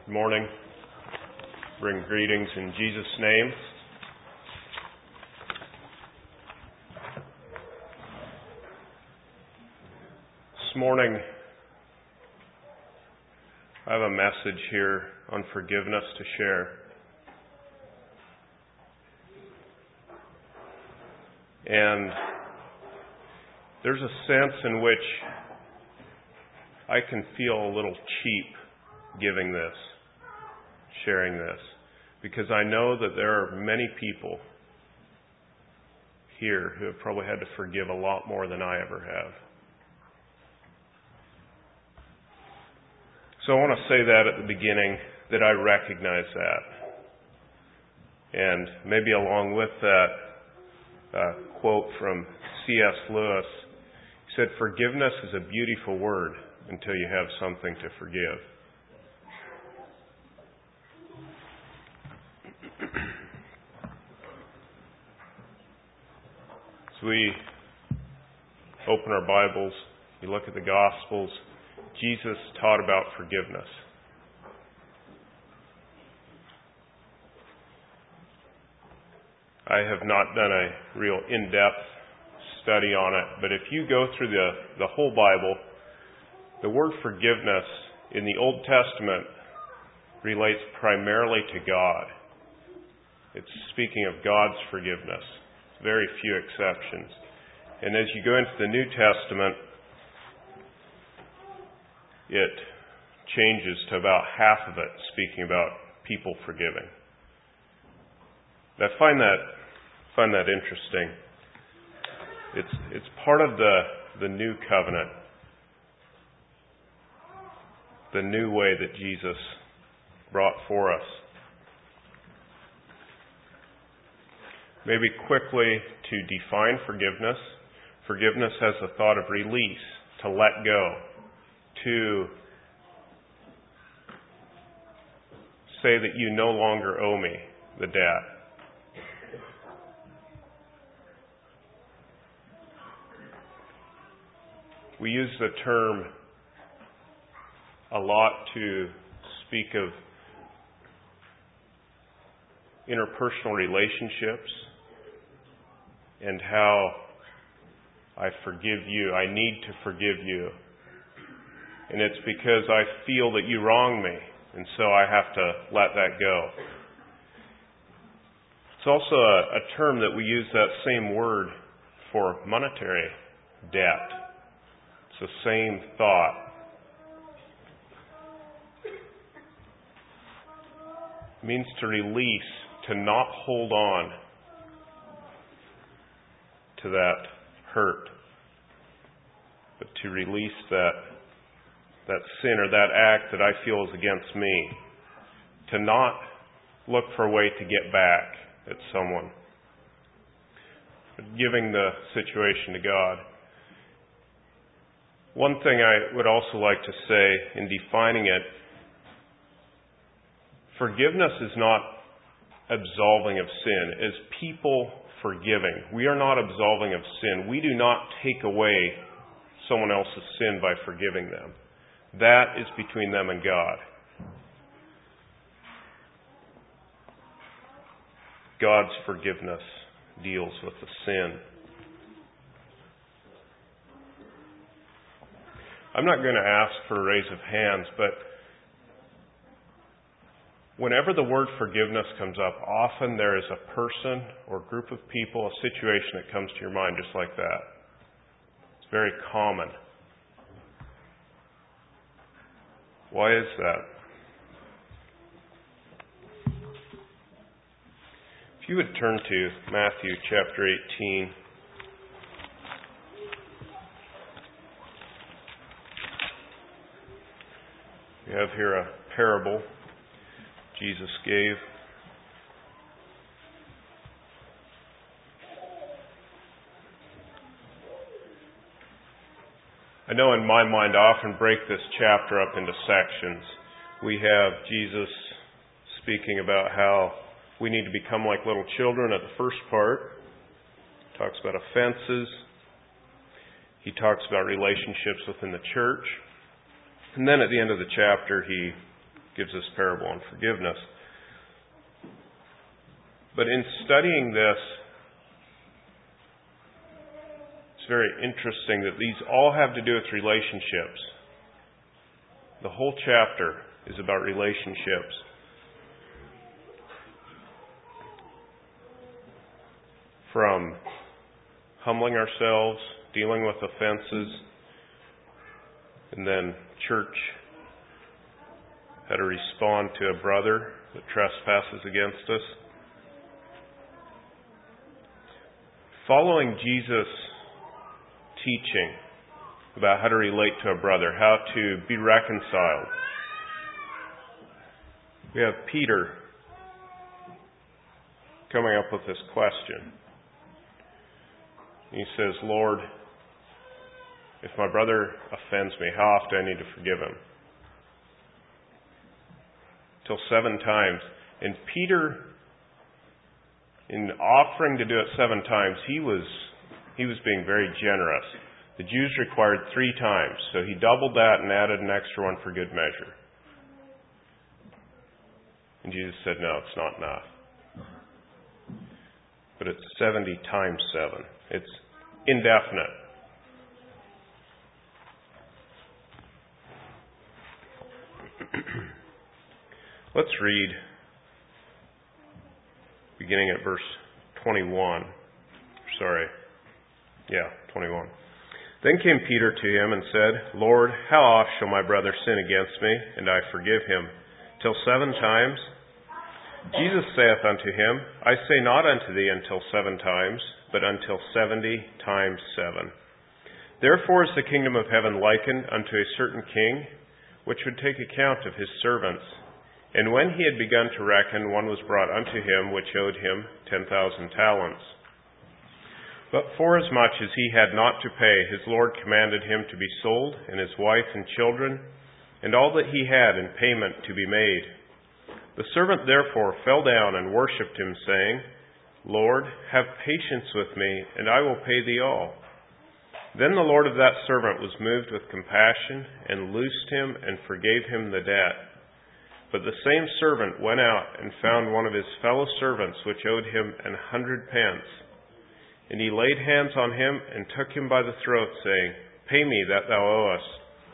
Good morning. Bring greetings in Jesus' name. This morning, I have a message here on forgiveness to share. And there's a sense in which I can feel a little cheap giving this, sharing this, because I know that there are many people here who have probably had to forgive a lot more than I ever have. So I want to say that at the beginning, that I recognize that. And maybe along with that, quote from C.S. Lewis, he said, "Forgiveness is a beautiful word until you have something to forgive." As we open our Bibles, we look at the Gospels, Jesus taught about forgiveness. I have not done a real in-depth study on it, but if you go through the whole Bible, the word forgiveness in the Old Testament relates primarily to God. It's speaking of God's forgiveness. Very few exceptions. And as you go into the New Testament, it changes to about half of it speaking about people forgiving. I find that interesting. It's part of the new covenant, the new way that Jesus brought for us. Maybe quickly to define forgiveness. Forgiveness has the thought of release, to let go, to say that you no longer owe me the debt. We use the term a lot to speak of interpersonal relationships and how I forgive you. I need to forgive you. And it's because I feel that you wronged me, and so I have to let that go. It's also a term that we use that same word for monetary debt. It's the same thought. It means to release, to not hold on to that hurt, but to release that sin or that act that I feel is against me. To not look for a way to get back at someone, but giving the situation to God. One thing I would also like to say in defining it, forgiveness is not absolving of sin. As people forgiving, we are not absolving of sin. We do not take away someone else's sin by forgiving them. That is between them and God. God's forgiveness deals with the sin. I'm not going to ask for a raise of hands, but whenever the word forgiveness comes up, often there is a person or group of people, a situation that comes to your mind just like that. It's very common. Why is that? If you would turn to Matthew chapter 18. We have here a parable Jesus gave. I know in my mind I often break this chapter up into sections. We have Jesus speaking about how we need to become like little children at the first part. He talks about offenses. He talks about relationships within the church. And then at the end of the chapter, he gives this parable on forgiveness. But in studying this, it's very interesting that these all have to do with relationships. The whole chapter is about relationships. From humbling ourselves, dealing with offenses, and then church, how to respond to a brother that trespasses against us. Following Jesus' teaching about how to relate to a brother, how to be reconciled, we have Peter coming up with this question. He says, Lord, if my brother offends me, how often do I need to forgive him? Till 7 times. And Peter, in offering to do it 7 times, he was being very generous. The Jews required 3 times, so he doubled that and added an extra one for good measure. And Jesus said, no, it's not enough. But it's 70 times 7. It's indefinite. Let's read, beginning at verse 21. 21. Then came Peter to him and said, Lord, how oft shall my brother sin against me, and I forgive him? Till 7 times? Jesus saith unto him, I say not unto thee until 7 times, but until 70 times 7. Therefore is the kingdom of heaven likened unto a certain king, which would take account of his servants. And when he had begun to reckon, one was brought unto him, which owed him 10,000 talents. But forasmuch as he had not to pay, his Lord commanded him to be sold, and his wife and children, and all that he had in payment to be made. The servant therefore fell down and worshipped him, saying, Lord, have patience with me, and I will pay thee all. Then the Lord of that servant was moved with compassion, and loosed him, and forgave him the debt. But the same servant went out and found one of his fellow servants, which owed him 100 pence. And he laid hands on him, and took him by the throat, saying, Pay me that thou owest.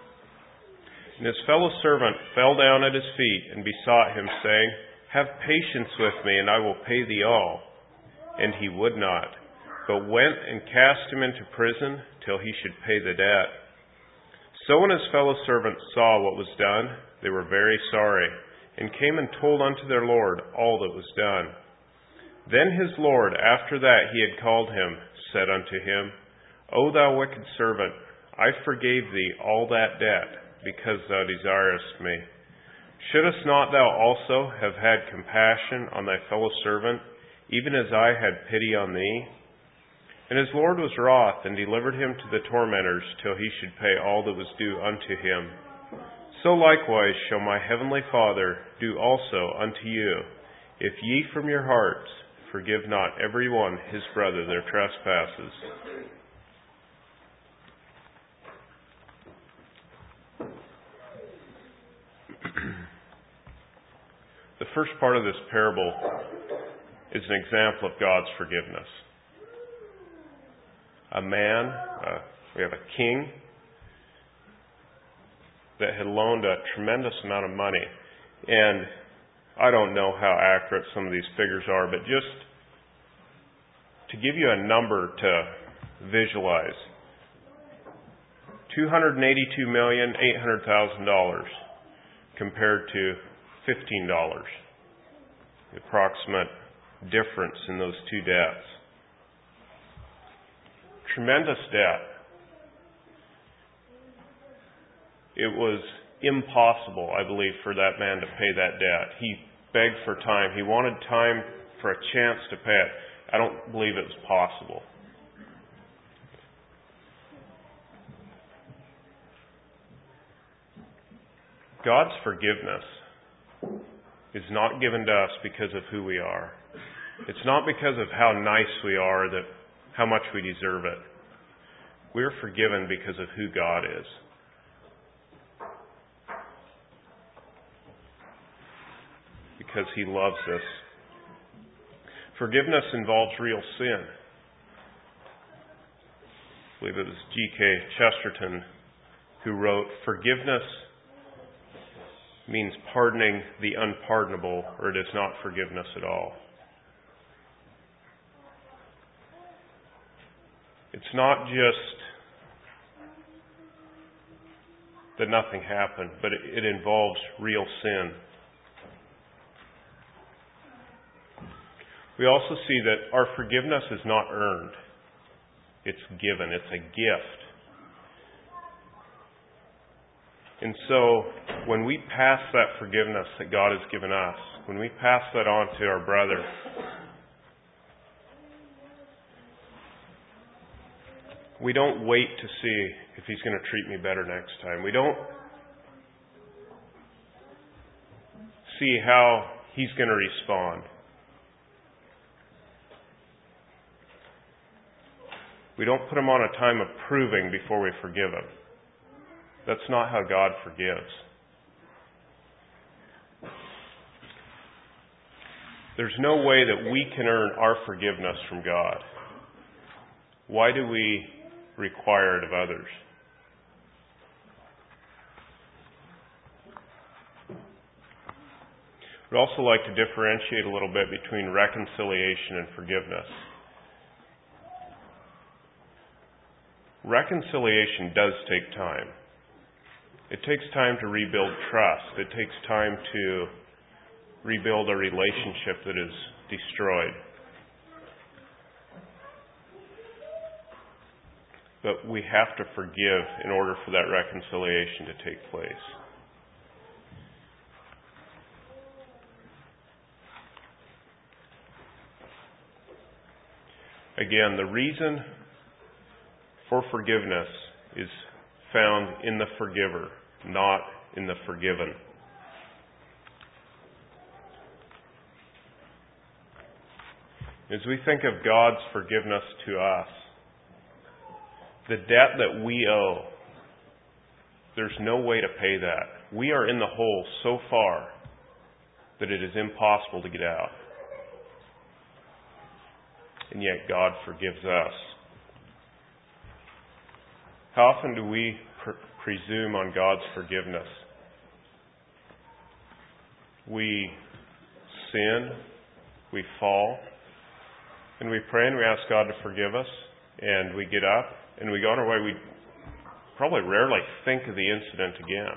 And his fellow servant fell down at his feet, and besought him, saying, Have patience with me, and I will pay thee all. And he would not, but went and cast him into prison, till he should pay the debt. So when his fellow servants saw what was done, they were very sorry, and came and told unto their Lord all that was done. Then his Lord, after that he had called him, said unto him, O thou wicked servant, I forgave thee all that debt, because thou desiredst me. Shouldest not thou also have had compassion on thy fellow servant, even as I had pity on thee? And his Lord was wroth, and delivered him to the tormentors, till he should pay all that was due unto him. So likewise shall my heavenly Father do also unto you, if ye from your hearts forgive not every one his brother their trespasses. The first part of this parable is an example of God's forgiveness. We have a king that had loaned a tremendous amount of money. And I don't know how accurate some of these figures are, but just to give you a number to visualize, $282,800,000 compared to $15. The approximate difference in those two debts. Tremendous debt. It was impossible, I believe, for that man to pay that debt. He begged for time. He wanted time for a chance to pay it. I don't believe it was possible. God's forgiveness is not given to us because of who we are. It's not because of how nice we are, that how much we deserve it. We're forgiven because of who God is. because He loves us. Forgiveness involves real sin. I believe it was G.K. Chesterton who wrote, "Forgiveness means pardoning the unpardonable, or it is not forgiveness at all." It's not just that nothing happened, but it involves real sin. We also see that our forgiveness is not earned. It's given. It's a gift. And so, when we pass that forgiveness that God has given us, when we pass that on to our brother, we don't wait to see if he's going to treat me better next time. We don't see how he's going to respond. We don't put him on a time of proving before we forgive him. That's not how God forgives. There's no way that we can earn our forgiveness from God. Why do we require it of others? We'd also like to differentiate a little bit between reconciliation and forgiveness. Reconciliation does take time. It takes time to rebuild trust. It takes time to rebuild a relationship that is destroyed. But we have to forgive in order for that reconciliation to take place. Again, the reason for forgiveness is found in the forgiver, not in the forgiven. As we think of God's forgiveness to us, the debt that we owe, there's no way to pay that. We are in the hole so far that it is impossible to get out. And yet God forgives us. How often do we presume on God's forgiveness? We sin, we fall, and we pray and we ask God to forgive us, and we get up and we go on our way. We probably rarely think of the incident again.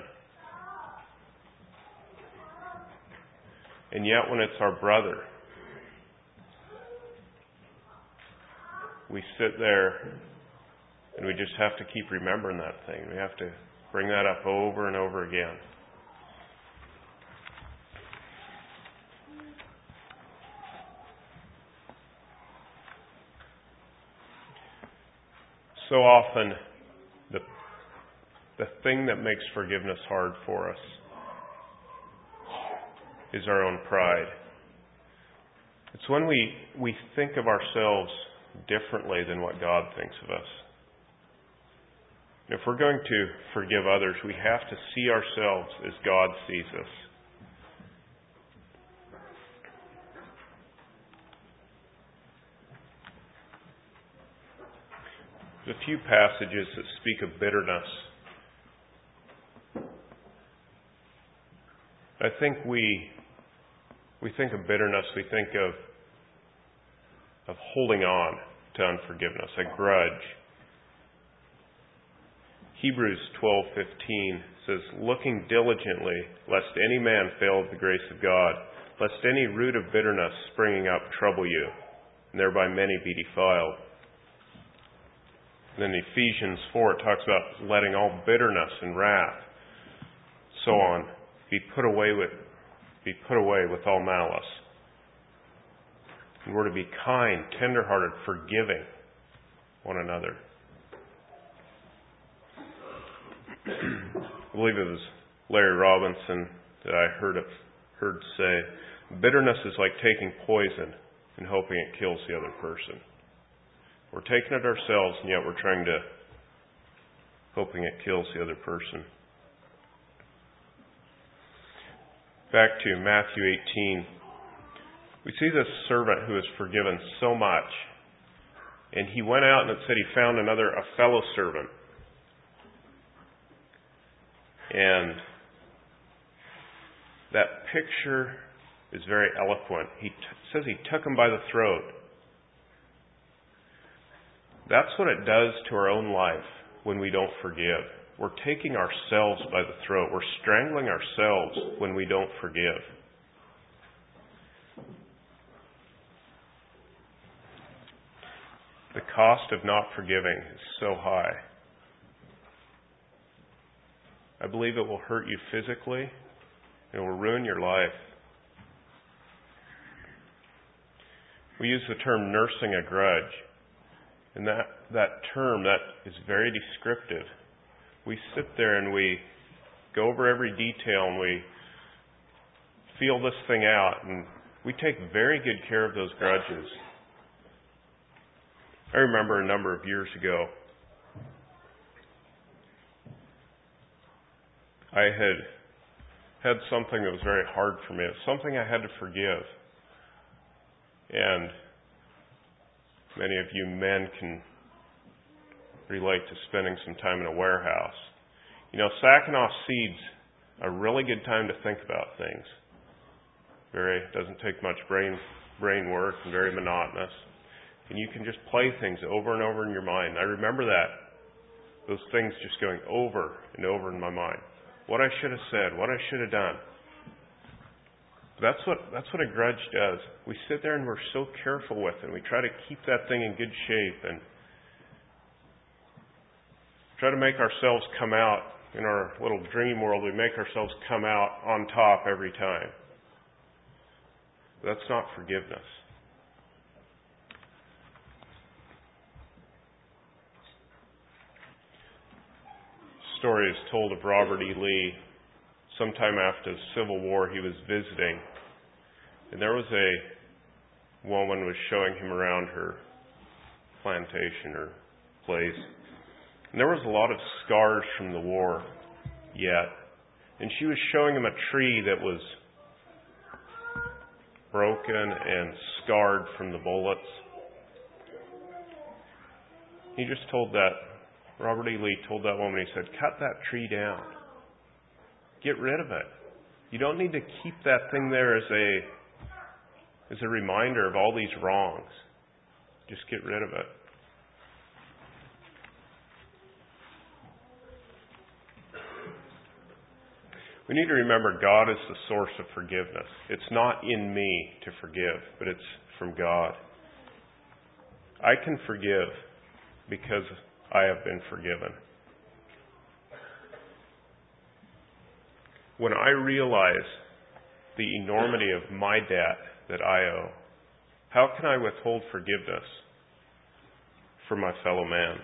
And yet when it's our brother, we sit there and we just have to keep remembering that thing. We have to bring that up over and over again. So often, the thing that makes forgiveness hard for us is our own pride. It's when we think of ourselves differently than what God thinks of us. If we're going to forgive others, we have to see ourselves as God sees us. There's a few passages that speak of bitterness. I think we think of bitterness, we think of holding on to unforgiveness, a grudge. Hebrews 12:15 says, "Looking diligently, lest any man fail of the grace of God, lest any root of bitterness springing up trouble you, and thereby many be defiled." And then in Ephesians 4, it talks about letting all bitterness and wrath, so on, be put away with all malice. And we're to be kind, tenderhearted, forgiving one another. I believe it was Larry Robinson that I heard say, bitterness is like taking poison and hoping it kills the other person. We're taking it ourselves, and yet we're hoping it kills the other person. back to Matthew 18, we see this servant who is forgiven so much. And he went out and it said he found a fellow servant. And that picture is very eloquent. He says he took him by the throat. That's what it does to our own life when we don't forgive. We're taking ourselves by the throat. We're strangling ourselves when we don't forgive. The cost of not forgiving is so high. I believe it will hurt you physically. It will ruin your life. We use the term nursing a grudge. And that term, that is very descriptive. We sit there and we go over every detail and we feel this thing out. And we take very good care of those grudges. I remember a number of years ago, I had something that was very hard for me. It was something I had to forgive. And many of you men can relate to spending some time in a warehouse. You know, sacking off seeds, a really good time to think about things. Doesn't take much brain work and very monotonous. And you can just play things over and over in your mind. I remember those things just going over and over in my mind. What I should have said, what I should have done. That's what a grudge does. We sit there and we're so careful with it. We try to keep that thing in good shape and try to make ourselves come out in our little dream world. We make ourselves come out on top every time. That's not forgiveness. Story is told of Robert E. Lee. Sometime after the Civil War, he was visiting, and there was a woman was showing him around her plantation or place, and there was a lot of scars from the war yet, and she was showing him a tree that was broken and scarred from the bullets. He just told that. Robert E. Lee told that woman, he said, cut that tree down. Get rid of it. You don't need to keep that thing there as a reminder of all these wrongs. Just get rid of it. We need to remember God is the source of forgiveness. It's not in me to forgive, but it's from God. I can forgive because I have been forgiven. When I realize the enormity of my debt that I owe, how can I withhold forgiveness for my fellow man?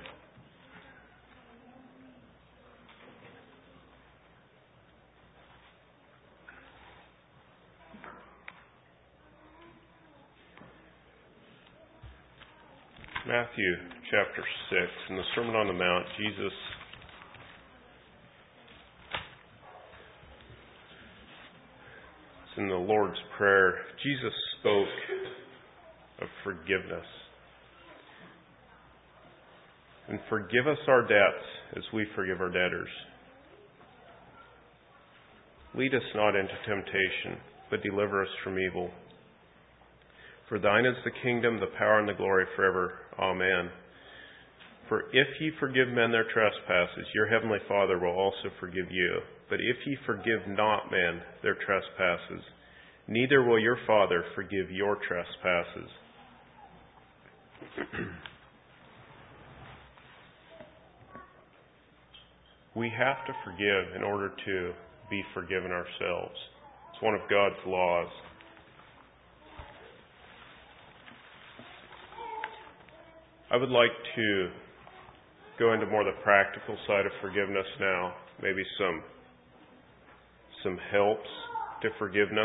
Matthew chapter 6, in the Sermon on the Mount, Jesus in the Lord's Prayer, Jesus spoke of forgiveness. And forgive us our debts as we forgive our debtors. Lead us not into temptation, but deliver us from evil. For thine is the kingdom, the power, and the glory forever. Amen. For if ye forgive men their trespasses, your heavenly Father will also forgive you. But if ye forgive not men their trespasses, neither will your Father forgive your trespasses. We have to forgive in order to be forgiven ourselves. It's one of God's laws. I would like to go into more the practical side of forgiveness now. Maybe some helps to forgiveness.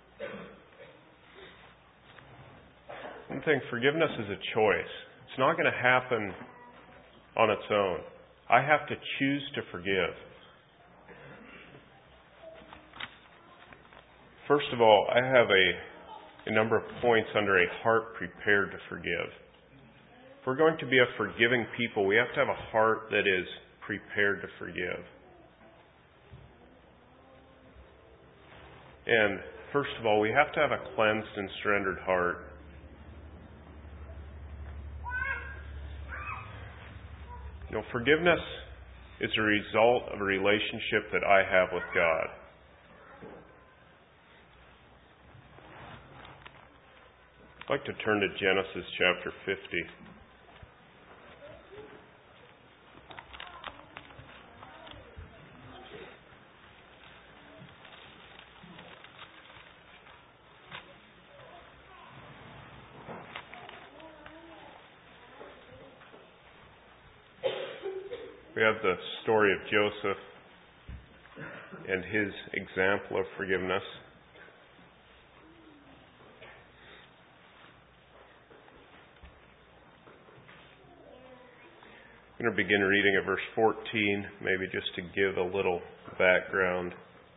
One thing, forgiveness is a choice. It's not going to happen on its own. I have to choose to forgive. First of all, I have a number of points under a heart prepared to forgive. If we're going to be a forgiving people, we have to have a heart that is prepared to forgive. And first of all, we have to have a cleansed and surrendered heart. Forgiveness is a result of a relationship that I have with God. I'd like to turn to Genesis chapter 50. We have the story of Joseph and his example of forgiveness. I'm going to begin reading at verse 14, maybe just to give a little background.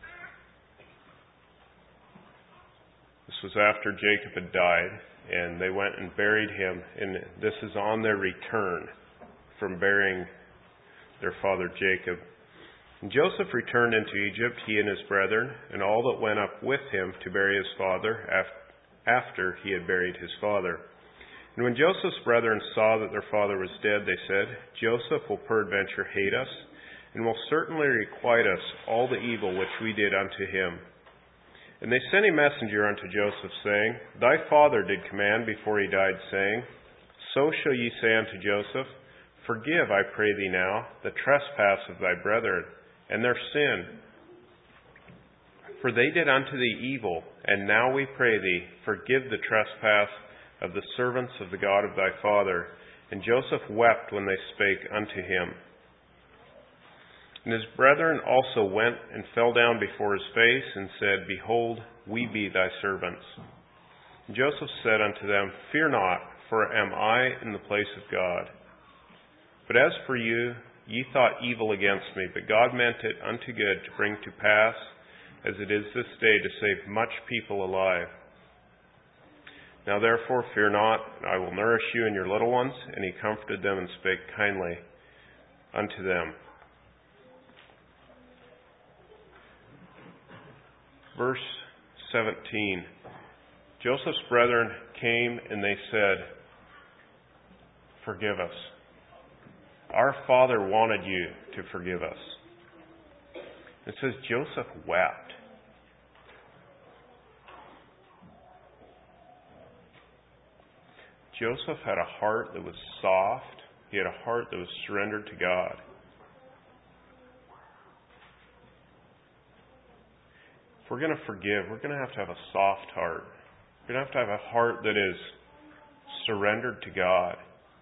This was after Jacob had died, and they went and buried him, and this is on their return from burying their father Jacob. And Joseph returned into Egypt, he and his brethren, and all that went up with him to bury his father after he had buried his father. And when Joseph's brethren saw that their father was dead, they said, Joseph will peradventure hate us, and will certainly requite us all the evil which we did unto him. And they sent a messenger unto Joseph, saying, Thy father did command before he died, saying, So shall ye say unto Joseph, Forgive, I pray thee now, the trespass of thy brethren, and their sin. For they did unto thee evil, and now we pray thee, forgive the trespass of the servants of the God of thy father. And Joseph wept when they spake unto him. And his brethren also went and fell down before his face, and said, Behold, we be thy servants. And Joseph said unto them, Fear not, for am I in the place of God? But as for you, ye thought evil against me, but God meant it unto good to bring to pass, as it is this day, to save much people alive. Now therefore fear not, I will nourish you and your little ones. And he comforted them and spake kindly unto them. Verse 17. Joseph's brethren came and they said, Forgive us. Our father wanted you to forgive us. It says Joseph wept. Joseph had a heart that was soft. He had a heart that was surrendered to God. If we're going to forgive, we're going to have a soft heart. We're going to have a heart that is surrendered to God.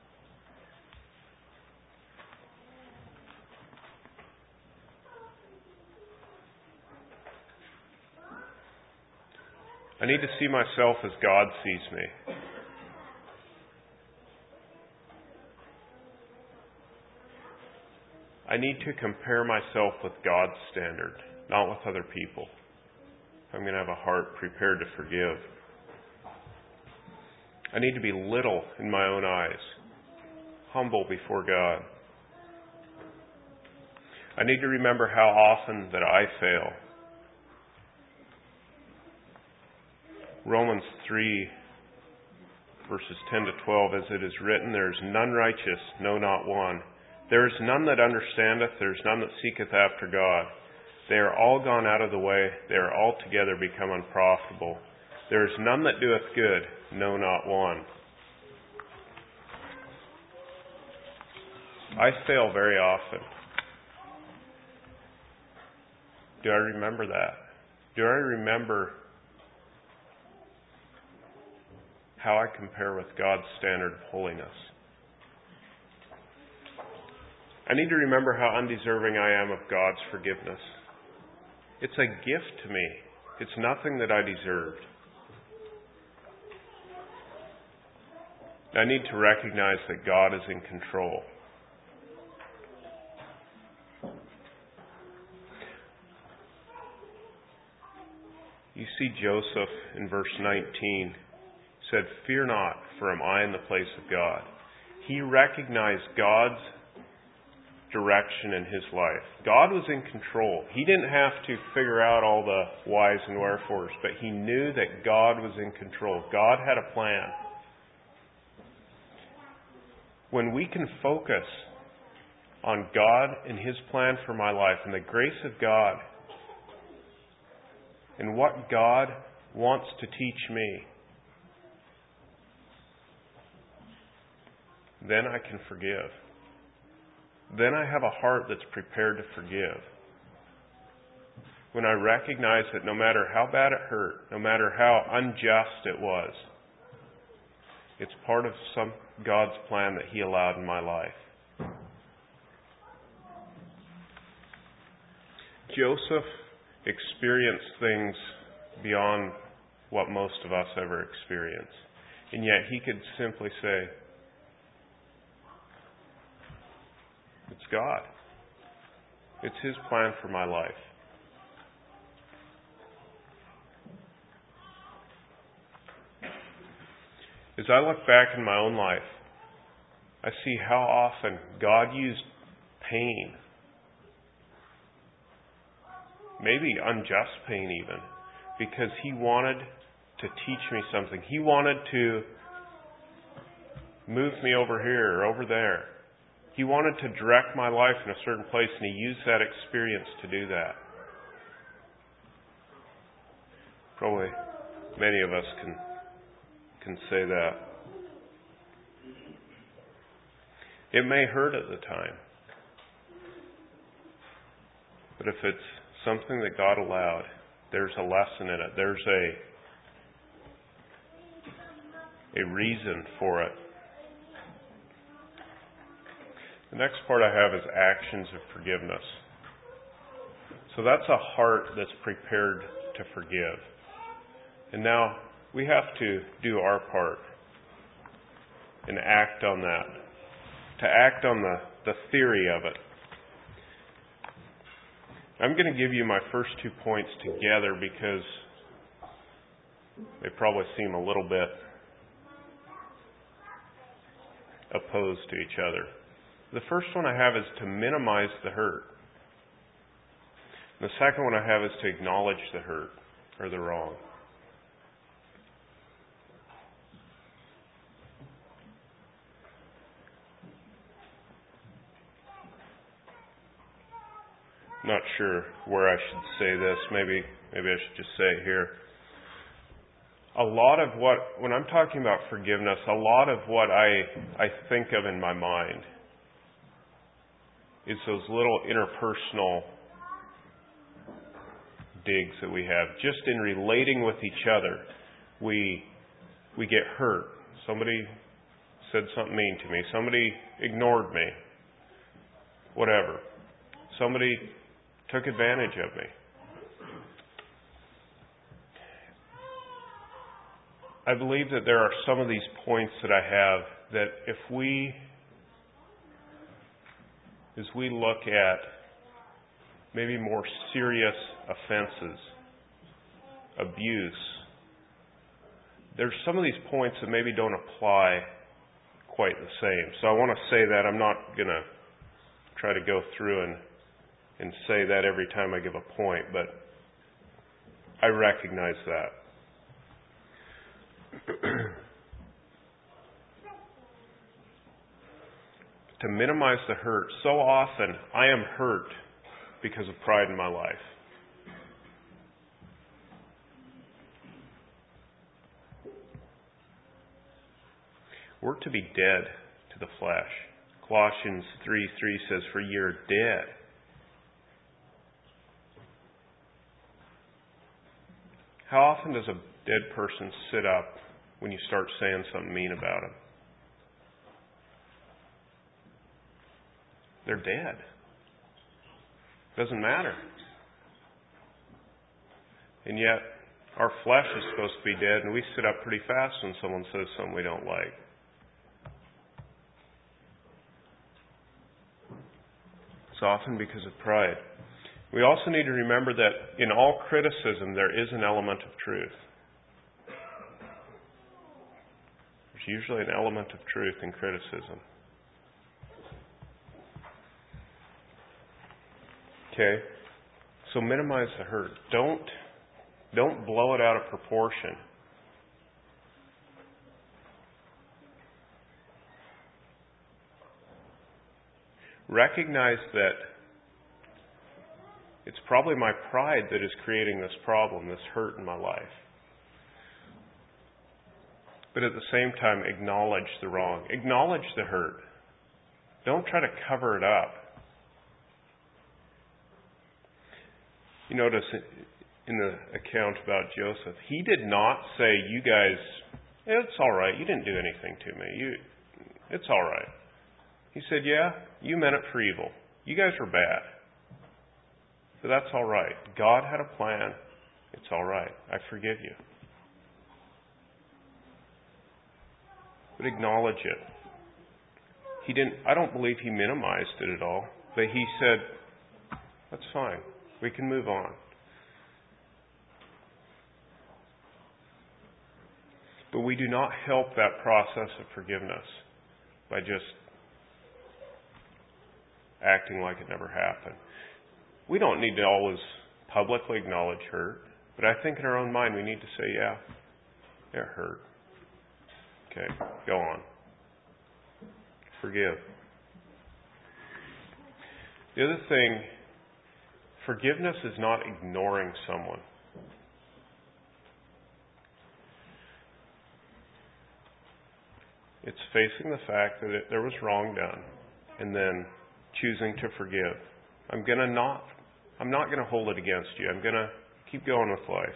I need to see myself as God sees me. I need to compare myself with God's standard, not with other people. I'm going to have a heart prepared to forgive. I need to be little in my own eyes, humble before God. I need to remember how often that I fail. Romans 3, verses 10 to 12, as it is written, There is none righteous, no, not one. There is none that understandeth, there is none that seeketh after God. They are all gone out of the way, they are altogether become unprofitable. There is none that doeth good, no, not one. I fail very often. Do I remember that? Do I remember how I compare with God's standard of holiness? I need to remember how undeserving I am of God's forgiveness. It's a gift to me. It's nothing that I deserved. I need to recognize that God is in control. You see Joseph in verse 19 said, "Fear not, for am I in the place of God." He recognized God's direction in his life. God was in control. He didn't have to figure out all the whys and wherefores, but he knew that God was in control. God had a plan. When we can focus on God and his plan for my life and the grace of God and what God wants to teach me, then I can forgive. Then I have a heart that's prepared to forgive. When I recognize that no matter how bad it hurt, no matter how unjust it was, it's part of God's plan that he allowed in my life. Joseph experienced things beyond what most of us ever experience. And yet he could simply say, it's God. It's his plan for my life. As I look back in my own life, I see how often God used pain, maybe unjust pain even, because he wanted to teach me something. He wanted to move me over here or over there. He wanted to direct my life in a certain place, and he used that experience to do that. Probably many of us can say that. It may hurt at the time, but if it's something that God allowed, there's a lesson in it. There's a reason for it. The next part I have is actions of forgiveness. So that's a heart that's prepared to forgive. And now we have to do our part and act on that. To act on the theory of it. I'm going to give you my first 2 points together because they probably seem a little bit opposed to each other. The first one I have is to minimize the hurt. The second one I have is to acknowledge the hurt or the wrong. Not sure where I should say this. Maybe I should just say it here. When I'm talking about forgiveness, a lot of what I think of in my mind is those little interpersonal digs that we have. Just in relating with each other, we get hurt. Somebody said something mean to me. Somebody ignored me. Whatever. Somebody took advantage of me. I believe that there are some of these points that I have that as we look at maybe more serious offenses, abuse, there's some of these points that maybe don't apply quite the same. So I want to say that. I'm not going to try to go through and say that every time I give a point, but I recognize that. To minimize the hurt. So often I am hurt because of pride in my life. We're to be dead to the flesh. Colossians 3:3 says, "For you're dead." How often does a dead person sit up when you start saying something mean about them? They're dead. Doesn't matter. And yet, our flesh is supposed to be dead, and we sit up pretty fast when someone says something we don't like. It's often because of pride. We also need to remember that in all criticism there is an element of truth. There's usually an element of truth in criticism. Okay? So minimize the hurt. Don't blow it out of proportion. Recognize that it's probably my pride that is creating this problem, this hurt in my life. But at the same time, acknowledge the wrong. Acknowledge the hurt. Don't try to cover it up. You notice in the account about Joseph, he did not say, you guys, it's all right. You didn't do anything to me. It's all right. He said, yeah, you meant it for evil. You guys were bad. But that's all right. God had a plan. It's all right. I forgive you. But acknowledge it. I don't believe he minimized it at all. But he said, that's fine. We can move on. But we do not help that process of forgiveness by just acting like it never happened. We don't need to always publicly acknowledge hurt, but I think in our own mind we need to say, yeah, it hurt. Okay, go on. Forgive. The other thing, forgiveness is not ignoring someone. It's facing the fact that there was wrong done and then choosing to forgive. I'm not going to hold it against you. I'm going to keep going with life.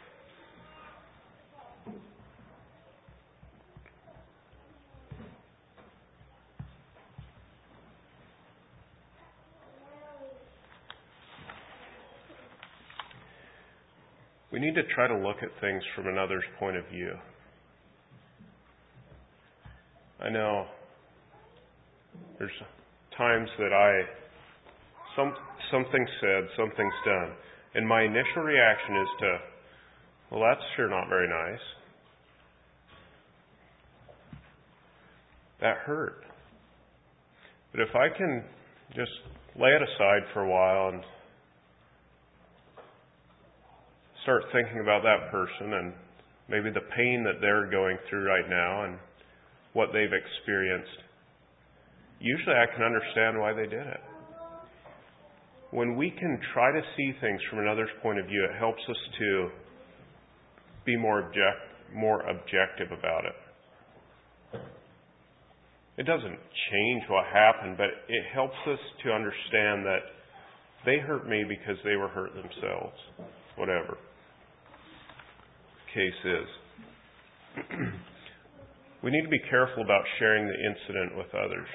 We need to try to look at things from another's point of view. I know there's times that something's said, something's done, and my initial reaction is to, well, that's sure not very nice. That hurt. But if I can just lay it aside for a while and start thinking about that person and maybe the pain that they're going through right now and what they've experienced, usually I can understand why they did it. When we can try to see things from another's point of view, it helps us to be more objective about it. It doesn't change what happened, but it helps us to understand that they hurt me because they were hurt themselves. Whatever the case is. We need to be careful about sharing the incident with others.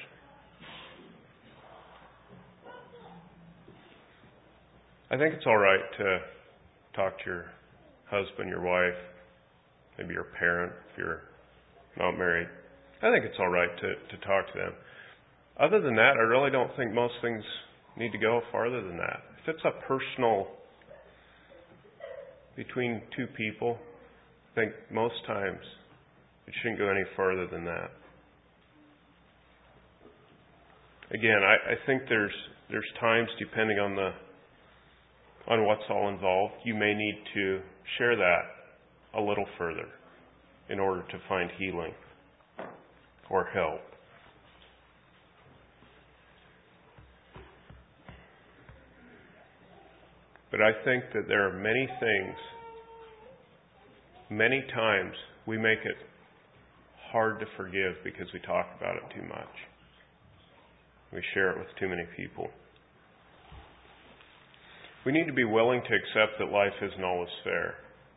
I think it's all right to talk to your husband, your wife, maybe your parent if you're not married. I think it's all right to talk to them. Other than that, I really don't think most things need to go farther than that. If it's a personal between two people, I think most times it shouldn't go any further than that. Again, I think there's times, depending on what's all involved, you may need to share that a little further in order to find healing or help. But I think that there are many things, many times we make it hard to forgive because we talk about it too much. We share it with too many people. We need to be willing to accept that life isn't always fair.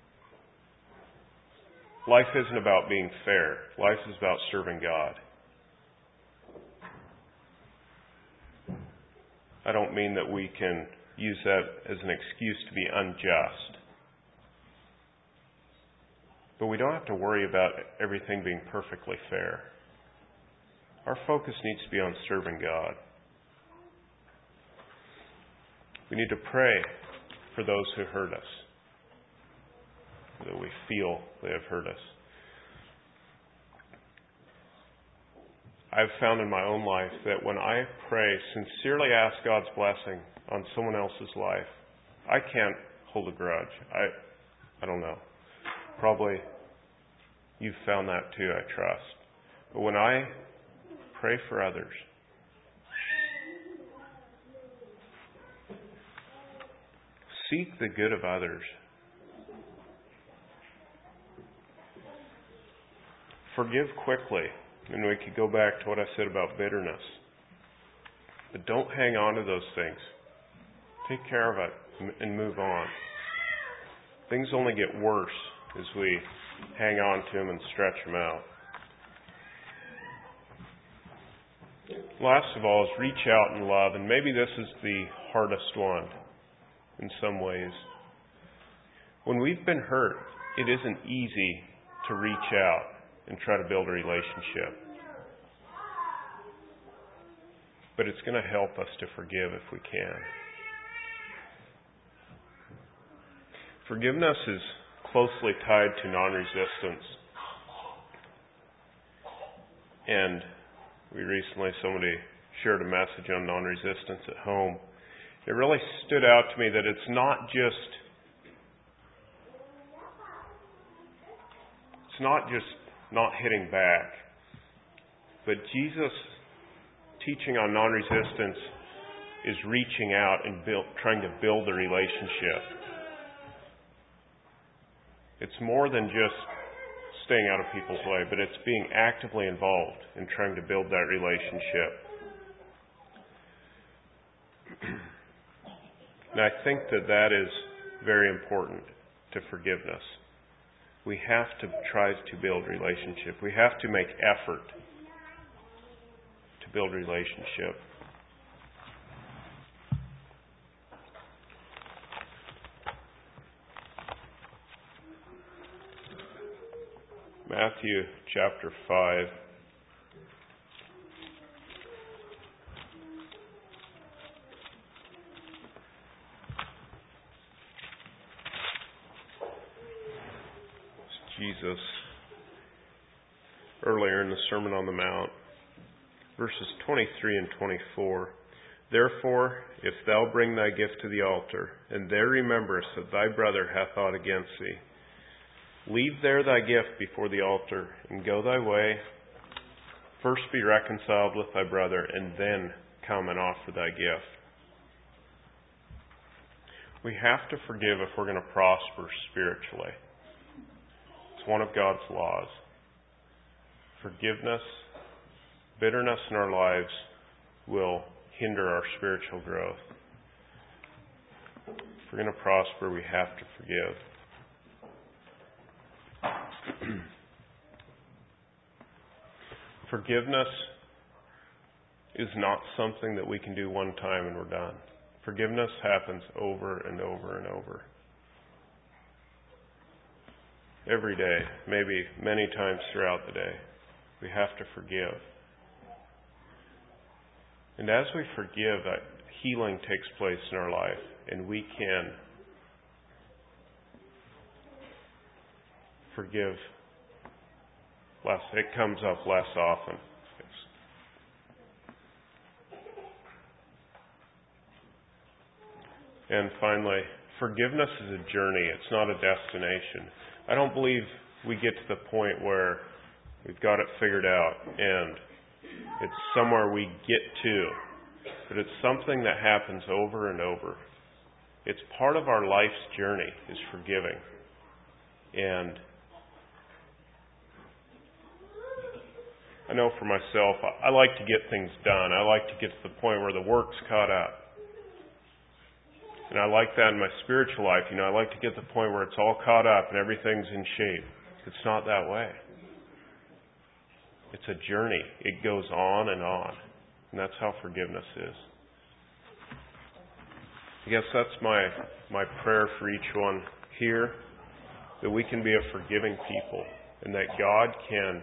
Life isn't about being fair. Life is about serving God. I don't mean that we can use that as an excuse to be unjust. But we don't have to worry about everything being perfectly fair. Our focus needs to be on serving God. We need to pray for those who hurt us, that we feel they have hurt us. I've found in my own life that when I pray, sincerely ask God's blessing on someone else's life, I can't hold a grudge. I don't know. Probably you've found that too, I trust. But when I pray for others, seek the good of others. Forgive quickly. And we could go back to what I said about bitterness. But don't hang on to those things. Take care of it and move on. Things only get worse as we hang on to them and stretch them out. Last of all is reach out in love. And maybe this is the hardest one in some ways. When we've been hurt, it isn't easy to reach out and try to build a relationship. But it's going to help us to forgive if we can. Forgiveness is closely tied to non-resistance. And somebody shared a message on non-resistance at home. It really stood out to me that it's not just not hitting back. But Jesus' teaching on non-resistance is reaching out and trying to build a relationship. It's more than just staying out of people's way, but it's being actively involved in trying to build that relationship. And I think that is very important to forgiveness. We have to try to build relationship. We have to make effort to build relationship. Matthew chapter 5. Jesus, earlier in the Sermon on the Mount, verses 23 and 24. Therefore, if thou bring thy gift to the altar, and there rememberest that thy brother hath aught against thee, leave there thy gift before the altar, and go thy way. First be reconciled with thy brother, and then come and offer thy gift. We have to forgive if we're going to prosper spiritually. It's one of God's laws. Forgiveness, bitterness in our lives will hinder our spiritual growth. If we're going to prosper, we have to forgive. Forgiveness is not something that we can do one time and we're done. Forgiveness happens over and over and over. Every day, maybe many times throughout the day, we have to forgive. And as we forgive, that healing takes place in our life, and we can forgive less. It comes up less often. And finally, forgiveness is a journey. It's not a destination. I don't believe we get to the point where we've got it figured out and it's somewhere we get to. But it's something that happens over and over. It's part of our life's journey, is forgiving. And I know for myself, I like to get things done. I like to get to the point where the work's caught up. And I like that in my spiritual life. I like to get to the point where it's all caught up and everything's in shape. It's not that way. It's a journey. It goes on and on. And that's how forgiveness is. I guess that's my prayer for each one here, that we can be a forgiving people and that God can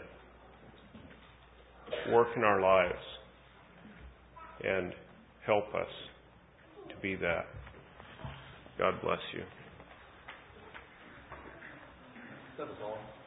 work in our lives and help us to be that. God bless you. That was all.